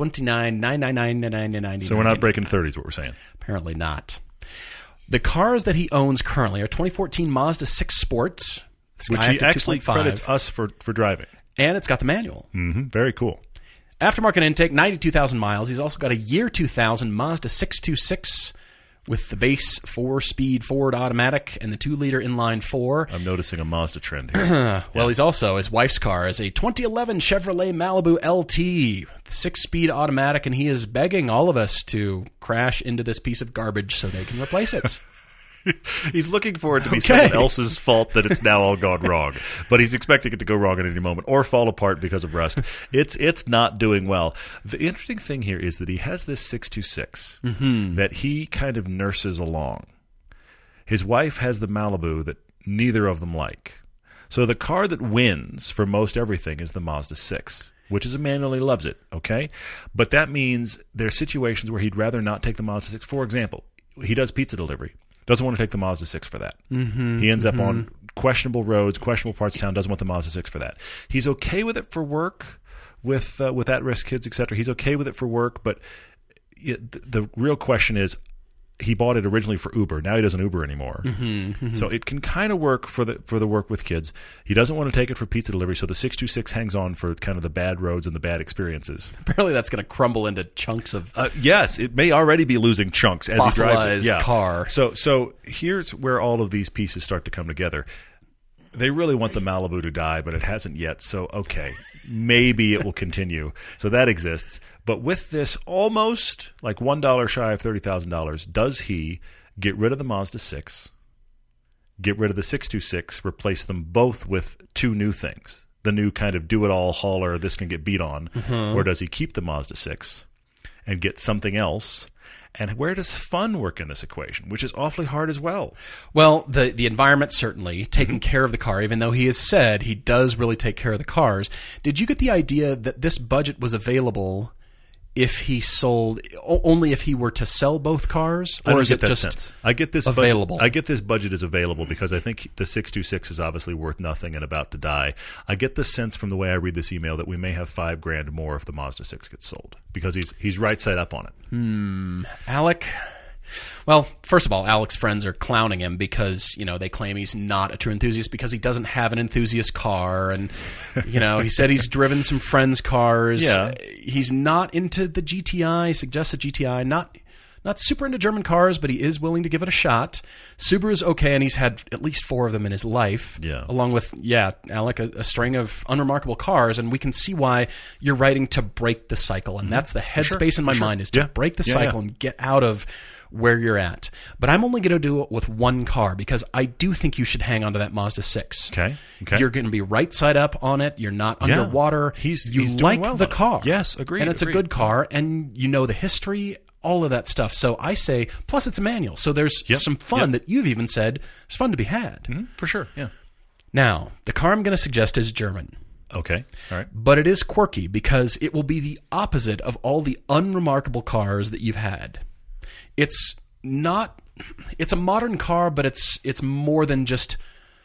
$29,999. So we're not breaking 30 is what we're saying. Apparently not. The cars that he owns currently are 2014 Mazda 6 Sport. Which he actually credits us for driving. And it's got the manual. Very cool. Aftermarket intake, 92,000 miles. He's also got a year 2000 Mazda 626 with the base 4-speed Ford automatic and the 2-liter inline 4. I'm noticing a Mazda trend here. Well, he's also, his wife's car is a 2011 Chevrolet Malibu LT, 6-speed automatic, and he is begging all of us to crash into this piece of garbage so they can replace it. He's looking for it to be someone else's fault that it's now all gone wrong, but he's expecting it to go wrong at any moment or fall apart because of rust. It's not doing well. The interesting thing here is that he has this 626 that he kind of nurses along. His wife has the Malibu that neither of them like. So the car that wins for most everything is the Mazda 6. Which is a manual, he loves it, okay? But that means there are situations where he'd rather not take the Mazda 6. For example, he does pizza delivery. Doesn't want to take the Mazda 6 for that. He ends up on questionable roads, questionable parts of town, doesn't want the Mazda 6 for that. He's okay with it for work, with at-risk kids, etc. He's okay with it for work, but the real question is, he bought it originally for Uber. Now he doesn't Uber anymore. So it can kind of work for the work with kids. He doesn't want to take it for pizza delivery, so the 626 hangs on for kind of the bad roads and the bad experiences. Apparently that's going to crumble into chunks of yes, it may already be losing chunks as he drives it. Car. So here's where all of these pieces start to come together. They really want the Malibu to die, but it hasn't yet. So, okay, maybe it will continue. So that exists. But with this almost like $1 shy of $30,000, does he get rid of the Mazda 6, get rid of the 626, replace them both with two new things? The new kind of do-it-all hauler, this can get beat on. Or does he keep the Mazda 6 and get something else? And where does fun work in this equation, which is awfully hard as well? Well, the environment certainly, taking care of the car, even though he has said he does really take care of the cars. Did you get the idea that this budget was available if he sold, only if he were to sell both cars? Or is it just sense. I get this available? I get this budget is available because I think the 626 is obviously worth nothing and about to die. I get the sense from the way I read this email that we may have $5,000 more if the Mazda 6 gets sold because he's right side up on it. Alec. Well, first of all, Alec's friends are clowning him because, they claim he's not a true enthusiast because he doesn't have an enthusiast car. And, he said he's driven some friends' cars. Yeah. He's not into the GTI, suggested GTI, not super into German cars, but he is willing to give it a shot. Subaru's okay, and he's had at least 4 of them in his life. Yeah. Along with, Alec, a string of unremarkable cars, and we can see why you're writing to break the cycle. And that's the headspace in my mind, is to break the cycle and get out of where you're at. But I'm only going to do it with one car because I do think you should hang on to that Mazda 6. Okay. You're going to be right side up on it. You're not underwater. He's like well the car. Yes, agreed. And it's a good car, and you know the history, all of that stuff. So I say, plus it's a manual. So there's some fun that you've even said there's fun to be had. For sure, yeah. Now, the car I'm going to suggest is German. Okay, all right. But it is quirky because it will be the opposite of all the unremarkable cars that you've had. It's a modern car, but it's more than just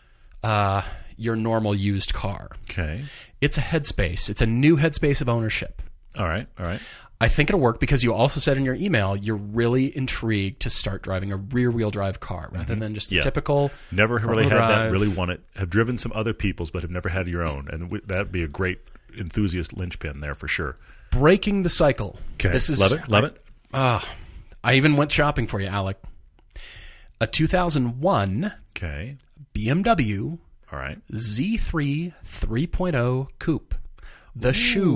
your normal used car. Okay. It's a headspace. It's a new headspace of ownership. All right. I think it'll work because you also said in your email you're really intrigued to start driving a rear-wheel drive car rather than just the typical never really had drive. that, really want it. Have driven some other people's, but have never had your own. And that'd be a great enthusiast linchpin there for sure. Breaking the cycle. Okay. This is, Love it. I even went shopping for you, Alec. A 2001 BMW Z3 3.0 Coupe. The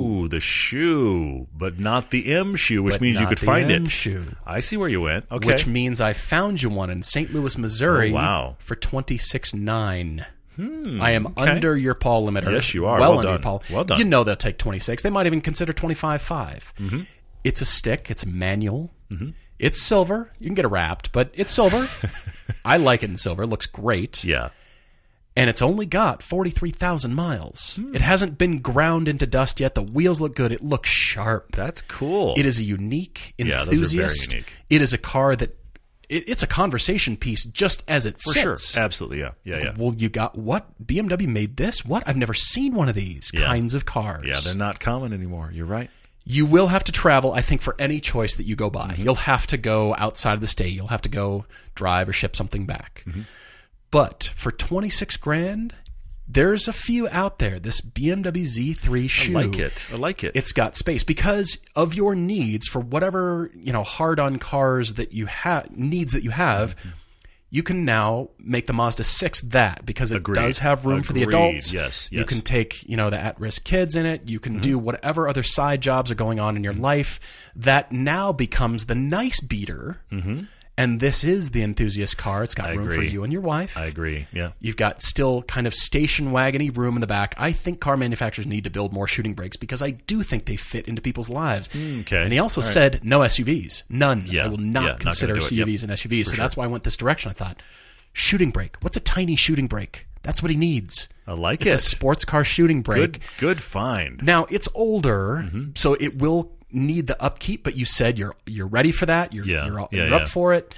shoe, but not the M shoe, which means you could find it. Shoe. I see where you went. Okay, which means I found you one in St. Louis, Missouri. Oh, wow. For $26,900. I am under your Paul limiter. Yes, you are. Well done. Under your Paul. Well done. You know they'll take 26. They might even consider 25.5. It's a stick. It's a manual. It's silver. You can get it wrapped, but it's silver. I like it in silver. It looks great. Yeah. And it's only got 43,000 miles. It hasn't been ground into dust yet. The wheels look good. It looks sharp. That's cool. It is a unique enthusiast. Yeah, those are very unique. It is a car that it's a conversation piece just as it sits. For sure. Absolutely, yeah. Well, you got what? BMW made this? What? I've never seen one of these kinds of cars. Yeah, they're not common anymore. You're right. You will have to travel, I think, for any choice that you go by. You'll have to go outside of the state. You'll have to go drive or ship something back. But for $26,000, there's a few out there. This BMW Z3 shoe. I like it. It's got space because of your needs for whatever hard-on cars that you have needs that you have. You can now make the Mazda 6 that because it does have room for the adults. Yes. You can take the at-risk kids in it. You can do whatever other side jobs are going on in your life. That now becomes the nice beater. And this is the enthusiast car. It's got room for agree. you and your wife. I agree. Yeah. You've got still kind of station wagony room in the back. I think car manufacturers need to build more shooting brakes because I do think they fit into people's lives. Okay. And he also said no SUVs. None. Yeah. I will not consider CUVs and SUVs. So that's why I went this direction. I thought, shooting brake. What's a tiny shooting brake? That's what he needs. I like it's it. It's a sports car shooting brake. Good find. Now, it's older, so it will need the upkeep, but you said you're ready for that. You're up for it.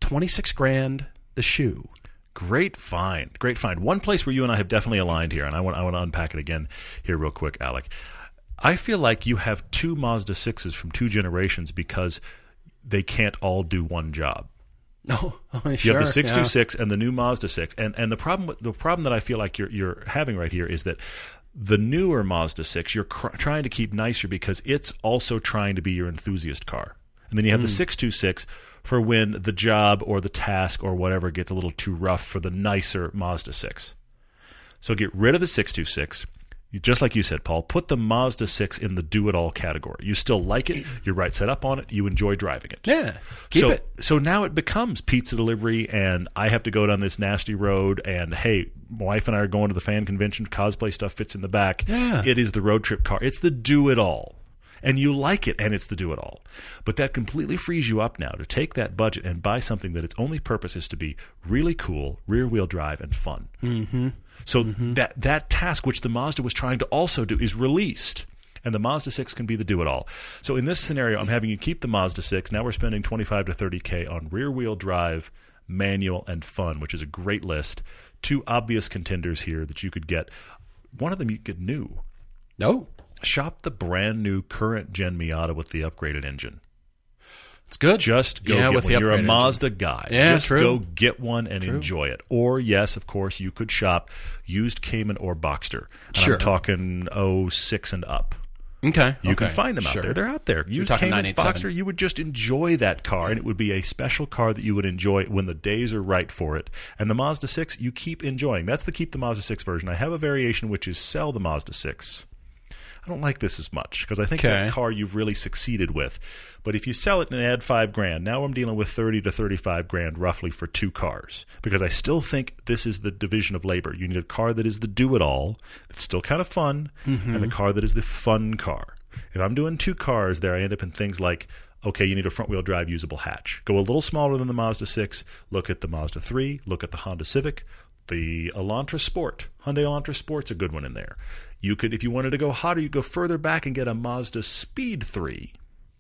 26 grand, the shoe. Great find. Great find. One place where you and I have definitely aligned here, and I want to unpack it again here real quick, Alec. I feel like you have two Mazda 6s from two generations because they can't all do one job. Oh, sure. You have the 626 and the new Mazda 6. And the problem that I feel like you're having right here is that the newer Mazda 6, you're trying to keep nicer because it's also trying to be your enthusiast car. And then you have the 626 for when the job or the task or whatever gets a little too rough for the nicer Mazda 6. So get rid of the 626. Just like you said, Paul, put the Mazda 6 in the do-it-all category. You still like it. You're right set up on it. You enjoy driving it. Yeah, keep it. So now it becomes pizza delivery, and I have to go down this nasty road, and, hey, my wife and I are going to the fan convention. Cosplay stuff fits in the back. Yeah. It is the road trip car. It's the do-it-all. And you like it, and it's the do-it-all. But that completely frees you up now to take that budget and buy something that its only purpose is to be really cool, rear-wheel drive, and fun. Mm-hmm. So that task, which the Mazda was trying to also do, is released. And the Mazda 6 can be the do-it-all. So in this scenario, I'm having you keep the Mazda 6. Now we're spending $25,000 to $30,000 on rear-wheel drive, manual, and fun, which is a great list. Two obvious contenders here that you could get. One of them you could get new. No. Shop the brand new current gen Miata with the upgraded engine. It's good. Just go get one. You're a Mazda guy. Yeah, just go get one and enjoy it. Or, yes, of course, you could shop used Cayman or Boxster. And I'm talking 06 and up. Okay. You can find them out there. They're out there. Used Cayman's Boxster, you would just enjoy that car, and it would be a special car that you would enjoy when the days are right for it. And the Mazda 6, you keep enjoying. That's the keep the Mazda 6 version. I have a variation, which is sell the Mazda 6. I don't like this as much because I think that car you've really succeeded with. But if you sell it and add $5,000, now I'm dealing with $30,000 to $35,000 roughly for two cars. Because I still think this is the division of labor. You need a car that is the do-it-all, that's still kind of fun, and the car that is the fun car. If I'm doing two cars there, I end up in things like, okay, you need a front-wheel drive usable hatch. Go a little smaller than the Mazda 6. Look at the Mazda 3. Look at the Honda Civic. The Elantra Sport. Hyundai Elantra Sport's a good one in there. You could, if you wanted to go hotter, you go further back and get a Mazda Speed 3.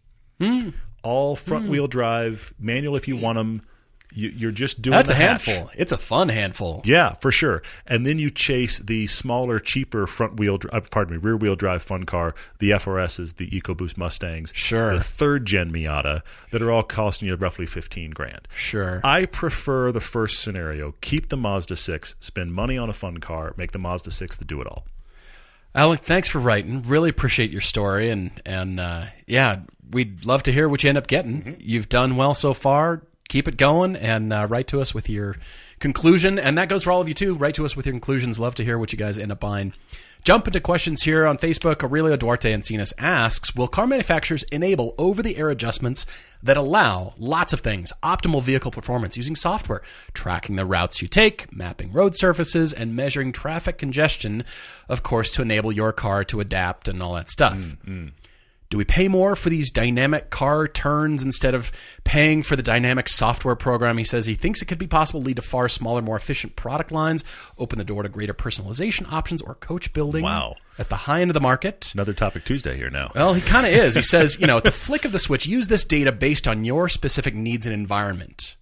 All front-wheel drive, manual if you want them. You're just doing That's the a hatch. handful. It's a fun handful. Yeah, for sure. And then you chase the smaller, cheaper rear-wheel drive fun car, the FRSs, the EcoBoost Mustangs, sure, the third-gen Miata that are all costing you roughly $15,000. Sure. I prefer the first scenario. Keep the Mazda 6, spend money on a fun car, make the Mazda 6 the do-it-all. Alec, thanks for writing. Really appreciate your story, and yeah, we'd love to hear what you end up getting. You've done well so far. Keep it going, and write to us with your conclusion. And that goes for all of you, too. Write to us with your conclusions. Love to hear what you guys end up buying. Jump into questions here on Facebook. Aurelio Duarte Encinas asks, will car manufacturers enable over-the-air adjustments that allow lots of things, optimal vehicle performance using software, tracking the routes you take, mapping road surfaces, and measuring traffic congestion, of course, to enable your car to adapt and all that stuff? Do we pay more for these dynamic car turns instead of paying for the dynamic software program? He says he thinks it could be possible to lead to far smaller, more efficient product lines, open the door to greater personalization options or coach building at the high end of the market. Another Topic Tuesday here now. Well, he kind of is. He says, at the flick of the switch, use this data based on your specific needs and environment.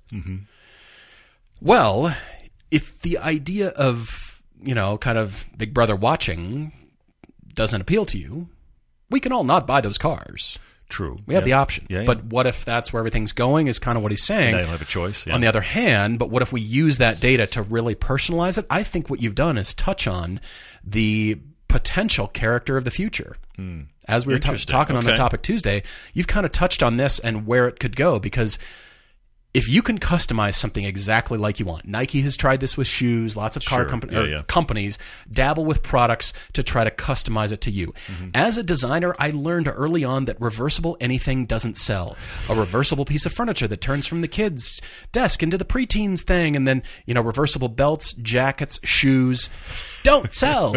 Well, if the idea of, kind of Big Brother watching doesn't appeal to you, we can all not buy those cars. True. We have the option. But what if that's where everything's going is kind of what he's saying. Now you don't have a choice. On the other hand, but what if we use that data to really personalize it? I think what you've done is touch on the potential character of the future. As we were talking on the Topic Tuesday, you've kind of touched on this and where it could go, because if you can customize something exactly like you want, Nike has tried this with shoes. Lots of car companies dabble with products to try to customize it to you. As a designer, I learned early on that reversible anything doesn't sell. A reversible piece of furniture that turns from the kids' desk into the preteens thing, and then reversible belts, jackets, shoes don't sell.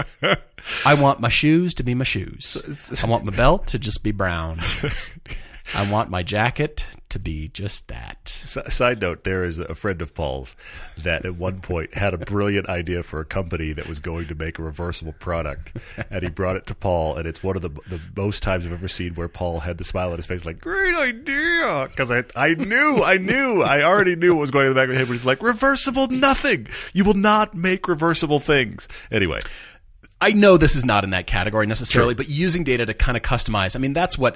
I want my shoes to be my shoes. I want my belt to just be brown. I want my jacket to be just that. Side note, there is a friend of Paul's that at one point had a brilliant idea for a company that was going to make a reversible product. And he brought it to Paul, and it's one of the most times I've ever seen where Paul had the smile on his face like, great idea. Because I already knew what was going on in the back of my head, but he's like, reversible nothing. You will not make reversible things. Anyway. I know this is not in that category necessarily, but using data to kind of customize. I mean, that's what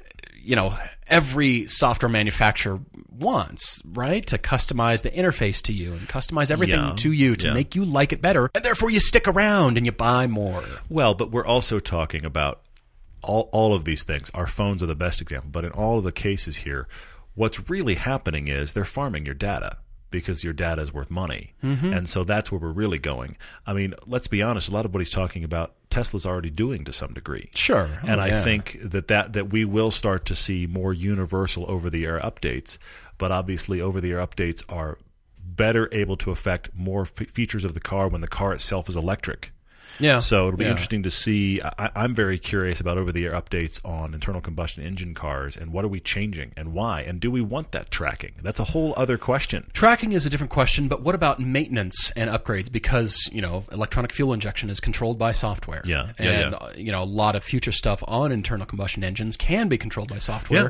every software manufacturer wants, right? To customize the interface to you and customize everything to you to make you like it better. And therefore you stick around and you buy more. Well, but we're also talking about all of these things. Our phones are the best example. But in all of the cases here, what's really happening is they're farming your data, because your data is worth money. And so that's where we're really going. I mean, let's be honest, a lot of what he's talking about, Tesla's already doing to some degree. Sure. And I think that we will start to see more universal over-the-air updates, but obviously over-the-air updates are better able to affect more features of the car when the car itself is electric. Yeah. So it'll be interesting to see. I'm very curious about over-the-air updates on internal combustion engine cars, and what are we changing and why, and do we want that tracking? That's a whole other question. Tracking is a different question, but what about maintenance and upgrades? Because electronic fuel injection is controlled by software. And a lot of future stuff on internal combustion engines can be controlled by software.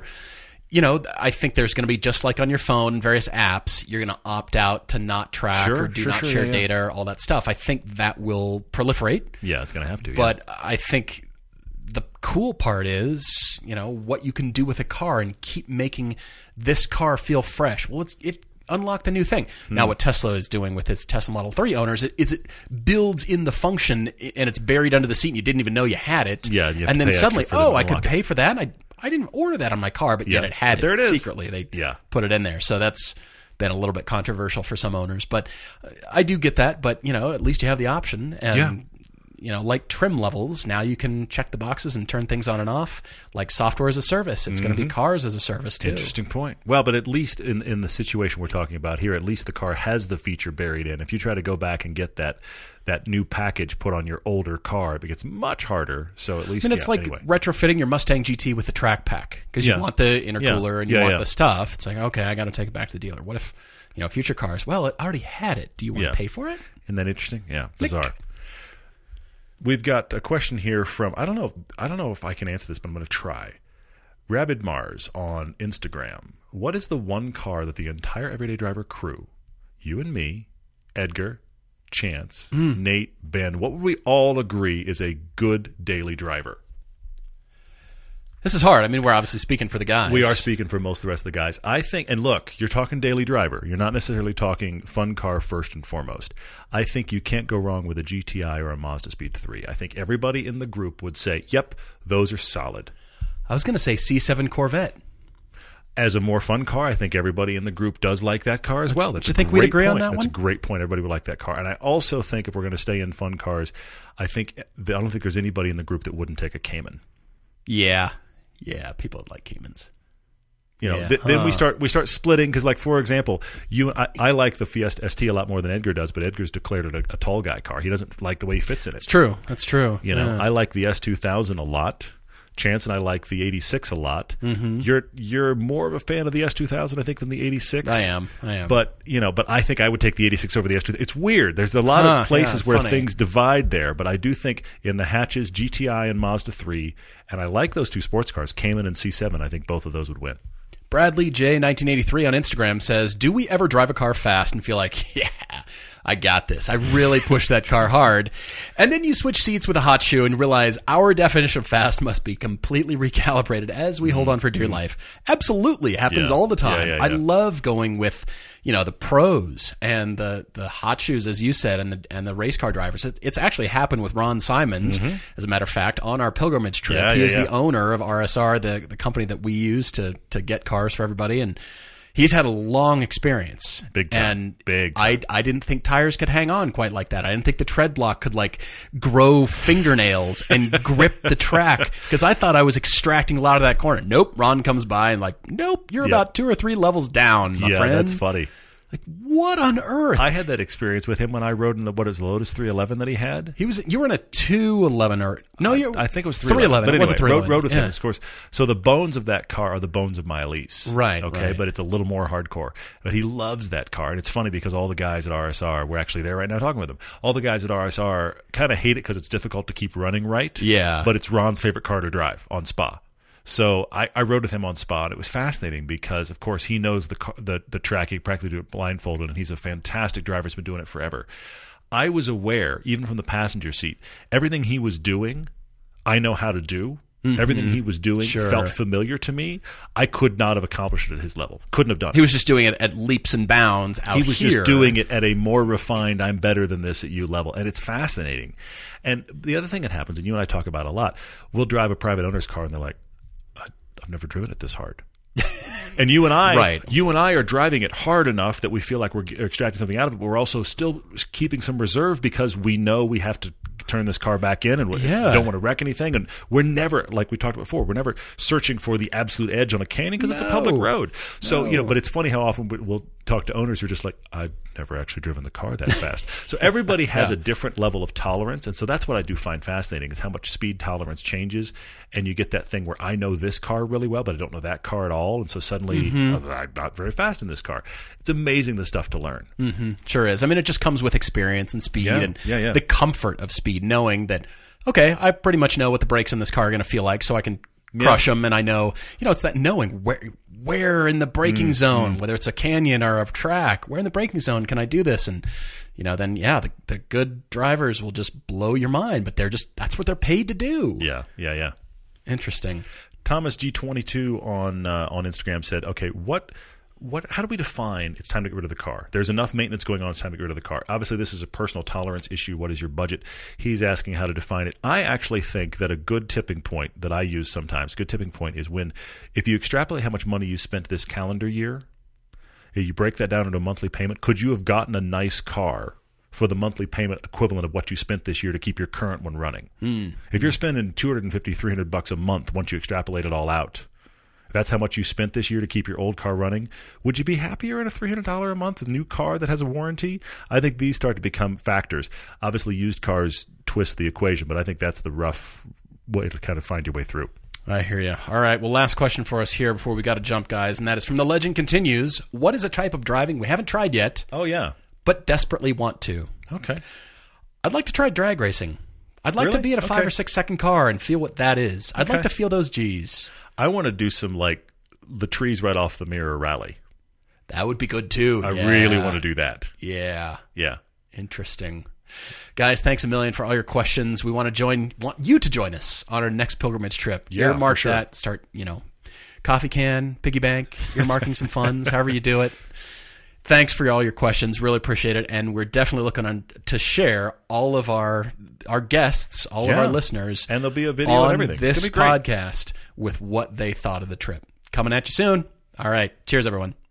I think there's going to be, just like on your phone, various apps, you're going to opt out to not track or do not share data, all that stuff. I think that will proliferate. Yeah, it's going to have to. But I think the cool part is, what you can do with a car and keep making this car feel fresh. Well, it unlocked a new thing. Now, what Tesla is doing with its Tesla Model 3 owners is it builds in the function, and it's buried under the seat, and you didn't even know you had it. And then suddenly, I could pay for that. I didn't order that on my car, but yet it had it secretly. They put it in there. So that's been a little bit controversial for some owners. But I do get that. But, at least you have the option. And, like trim levels, now you can check the boxes and turn things on and off. Like software as a service. It's going to be cars as a service, too. Interesting point. Well, but at least in the situation we're talking about here, at least the car has the feature buried in. If you try to go back and get that new package put on your older car, it gets much harder. So at least it's like retrofitting your Mustang GT with the track pack, because you want the intercooler and you want the stuff. It's like, okay, I got to take it back to the dealer. What if future cars? Well, it already had it. Do you want to pay for it? Isn't that interesting? Yeah, bizarre. We've got a question here from I don't know if I can answer this, but I'm going to try. Rabid Mars on Instagram. What is the one car that the entire Everyday Driver crew, you and me, Edgar, Chance, Nate, Ben, what would we all agree is a good daily driver? This is hard. I mean, we're obviously speaking for the guys. We are speaking for most of the rest of the guys. I think, and look, you're talking daily driver. You're not necessarily talking fun car first and foremost. I think you can't go wrong with a GTI or a Mazda Speed 3. I think everybody in the group would say, yep, those are solid. I was going to say C7 Corvette. As a more fun car, I think everybody in the group does like that car as well. Do you think we'd agree on that one? That's a great point. Everybody would like that car. And I also think if we're going to stay in fun cars, I don't think there's anybody in the group that wouldn't take a Cayman. Yeah, people would like Caymans. Then we start splitting because, like, for example, I like the Fiesta ST a lot more than Edgar does, but Edgar's declared it a tall guy car. He doesn't like the way he fits in it. It's true. That's true. I like the S2000 a lot. Chance and I like the 86 a lot. You're more of a fan of the S2000, I think, than the 86. I am. But I think I would take the 86 over the S2000. It's weird. There's a lot of places where things divide there, but I do think in the hatches, GTI and Mazda 3, and I like those two sports cars, Cayman and C7. I think both of those would win. Bradley J 1983 on Instagram says, "Do we ever drive a car fast and feel like, yeah, I got this. I really pushed that car hard." And then you switch seats with a hot shoe and realize our definition of fast must be completely recalibrated as we hold on for dear life. Absolutely. It happens all the time. I love going with, the pros and the hot shoes, as you said, and the race car drivers. It's actually happened with Ron Simons, as a matter of fact, on our pilgrimage trip. He is the owner of RSR, the company that we use to get cars for everybody. And He's had a long experience. Big time. And Big time. I didn't think tires could hang on quite like that. I didn't think the tread block could like grow fingernails and grip the track because I thought I was extracting a lot of that corner. Nope. Ron comes by and like, nope, you're about 2 or 3 levels down, my friend. Yeah, that's funny. Like, what on earth? I had that experience with him when I rode in the Lotus 311 that he had. You were in a 211 or no? I think it was 311. But anyway, it wasn't 311. Rode with him, of course. So the bones of that car are the bones of my Elise. Right. Okay, right. But it's a little more hardcore. But he loves that car, and it's funny because all the guys at RSR, we're actually there right now talking with them. All the guys at RSR kind of hate it because it's difficult to keep running right. Yeah. But it's Ron's favorite car to drive on Spa. So I rode with him on Spa, and it was fascinating because, of course, he knows the track. He practically do it blindfolded, and he's a fantastic driver. He's been doing it forever. I was aware, even from the passenger seat, everything he was doing, I know how to do. Mm-hmm. Everything he was doing felt familiar to me. I could not have accomplished it at his level. Couldn't have done it. He was just doing it at leaps and bounds out here. He was just doing it at a more refined, I'm better than this at you level. And it's fascinating. And the other thing that happens, and you and I talk about a lot, we'll drive a private owner's car, and they're like, I've never driven it this hard. And you and I are driving it hard enough that we feel like we're extracting something out of it, but we're also still keeping some reserve because we know we have to turn this car back in and we don't want to wreck anything. And we're never, like we talked about before, we're never searching for the absolute edge on a canyon because it's a public road. So, but it's funny how often we'll talk to owners who are just like, I've never actually driven the car that fast. So everybody has a different level of tolerance. And so that's what I do find fascinating is how much speed tolerance changes. And you get that thing where I know this car really well, but I don't know that car at all. And so suddenly I'm not very fast in this car. It's amazing the stuff to learn. Mm-hmm. Sure is. I mean, it just comes with experience and speed and the comfort of speed, knowing that, okay, I pretty much know what the brakes in this car are going to feel like so I can crush them. And I know, it's that knowing where in the braking zone, whether it's a canyon or a track, where in the braking zone can I do this? And, then, the good drivers will just blow your mind, but that's what they're paid to do. Yeah. Interesting. Thomas G22 on Instagram said, okay, how do we define it's time to get rid of the car? There's enough maintenance going on, it's time to get rid of the car. Obviously, this is a personal tolerance issue. What is your budget? He's asking how to define it. I actually think that a good tipping point that I use sometimes, good tipping point is if you extrapolate how much money you spent this calendar year, you break that down into a monthly payment, could you have gotten a nice car for the monthly payment equivalent of what you spent this year to keep your current one running? If you're spending $250, $300 a month once you extrapolate it all out, that's how much you spent this year to keep your old car running. Would you be happier in a $300 a month new car that has a warranty? I think these start to become factors. Obviously, used cars twist the equation, but I think that's the rough way to kind of find your way through. I hear you. All right. Well, last question for us here before we got to jump, guys, and that is from The Legend Continues. What is a type of driving we haven't tried yet? Oh, yeah. But desperately want to? Okay. I'd like to try drag racing. I'd like to be in a 5 or 6 second car and feel what that is. I'd like to feel those G's. I want to do some the trees right off the mirror rally. That would be good too. I really want to do that. Yeah. Yeah. Interesting. Guys, thanks a million for all your questions. We want you to join us on our next pilgrimage trip. Yeah, earmark for sure. that. Start, coffee can, piggy bank, earmarking some funds, however you do it. Thanks for all your questions. Really appreciate it. And we're definitely looking to share all of our guests, all of our listeners. And there'll be a video and everything. This podcast with what they thought of the trip. Coming at you soon. All right. Cheers, everyone.